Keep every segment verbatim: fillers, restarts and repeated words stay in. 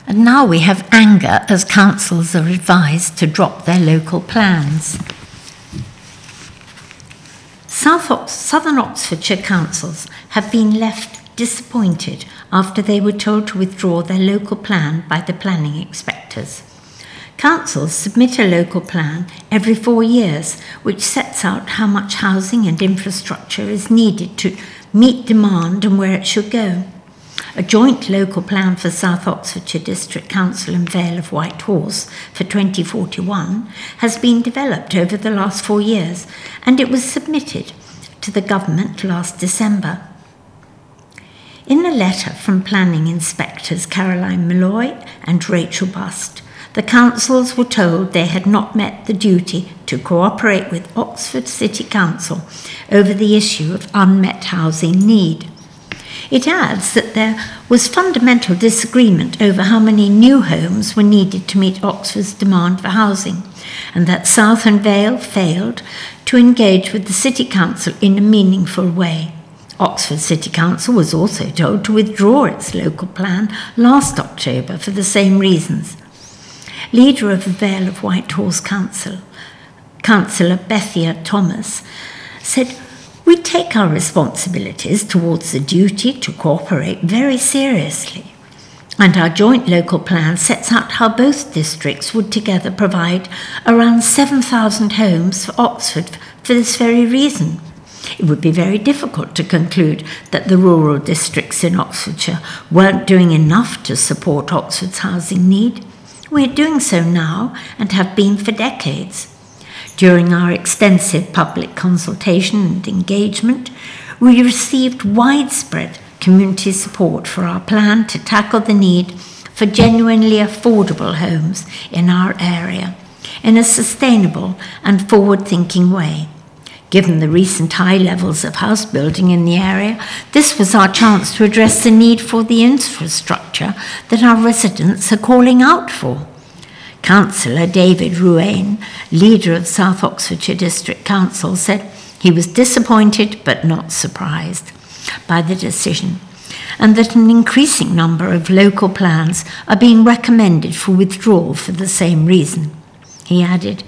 And now we have anger as councils are advised to drop their local plans. South Ox- Southern Oxfordshire councils have been left disappointed after they were told to withdraw their local plan by the planning inspectors. Councils submit a local plan every four years, which sets out how much housing and infrastructure is needed to meet demand and where it should go. A joint local plan for South Oxfordshire District Council and Vale of White Horse for twenty forty-one has been developed over the last four years, and it was submitted to the government last December. In a letter from planning inspectors Caroline Malloy and Rachel Bust, the councils were told they had not met the duty to cooperate with Oxford City Council over the issue of unmet housing need. It adds that there was fundamental disagreement over how many new homes were needed to meet Oxford's demand for housing, and that South and Vale failed to engage with the City Council in a meaningful way. Oxford City Council was also told to withdraw its local plan last October for the same reasons. Leader of the Vale of White Horse Council, Councillor Bethia Thomas, said, "We take our responsibilities towards the duty to cooperate very seriously, and our joint local plan sets out how both districts would together provide around seven thousand homes for Oxford for this very reason. It would be very difficult to conclude that the rural districts in Oxfordshire weren't doing enough to support Oxford's housing need. We're doing so now and have been for decades. During our extensive public consultation and engagement, we received widespread community support for our plan to tackle the need for genuinely affordable homes in our area in a sustainable and forward-thinking way. Given the recent high levels of house building in the area, this was our chance to address the need for the infrastructure that our residents are calling out for." Councillor David Ruane, leader of South Oxfordshire District Council, said he was disappointed but not surprised by the decision, and that an increasing number of local plans are being recommended for withdrawal for the same reason. He added,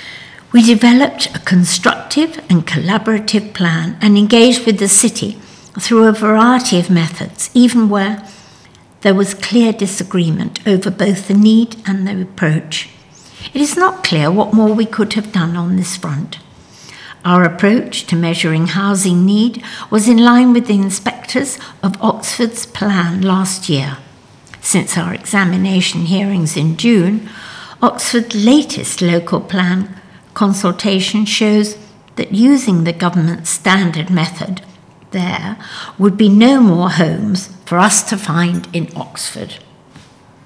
"We developed a constructive and collaborative plan and engaged with the city through a variety of methods, even where there was clear disagreement over both the need and the approach. It is not clear what more we could have done on this front. Our approach to measuring housing need was in line with the inspectors of Oxford's plan last year. Since our examination hearings in June, Oxford's latest local plan consultation shows that using the government standard method, there would be no more homes for us to find in Oxford."